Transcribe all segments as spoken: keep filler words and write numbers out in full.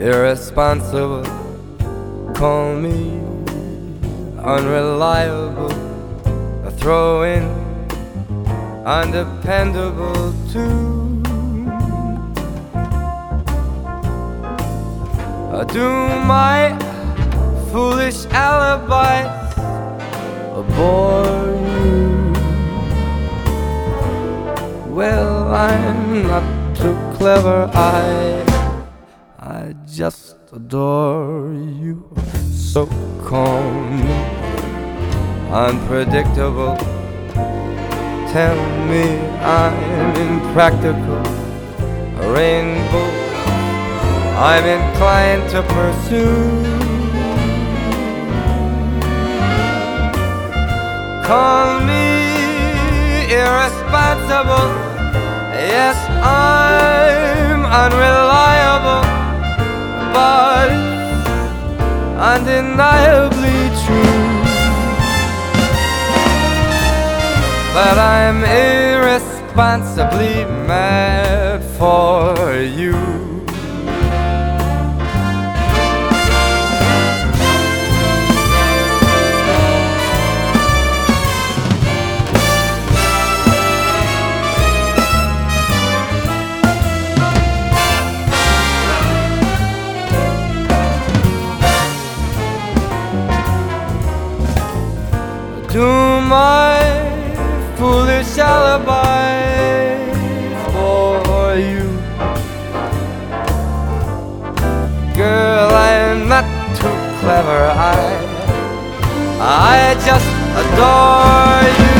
irresponsible, call me unreliable, a throw-in, undependable too. Do my foolish alibis bore you? Well, I'm not too clever, I I just adore you. So calm, unpredictable, tell me I'm impractical, a rainbow I'm inclined to pursue. Call me irresponsible, yes, I'm unreliable, but undeniably true that I'm irresponsibly mad for you. To my foolish alibi for you, girl, I'm not too clever, I I just adore you.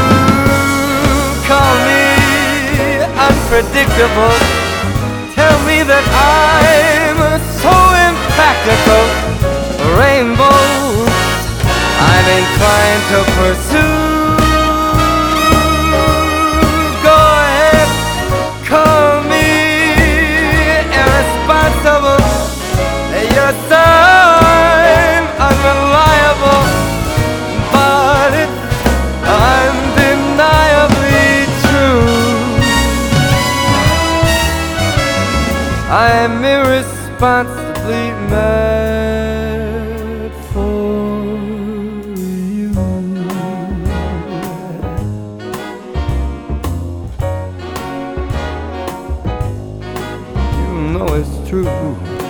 Call me unpredictable, tell me that I'm so impractical, rainbows I'm inclined to pursue. Go ahead, call me irresponsible, yes, I'm unreliable, but it's undeniably true. I'm irresponsibly mad for it's true.